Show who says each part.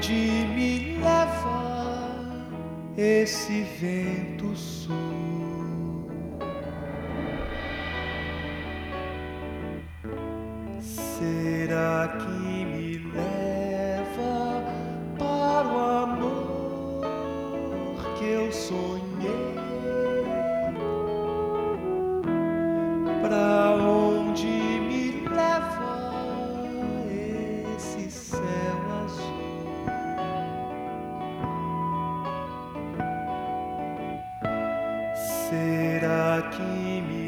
Speaker 1: onde me leva esse vento sul? Será que me leva para o amor que eu sonhei? Para onde me leva esse céu azul? Será que me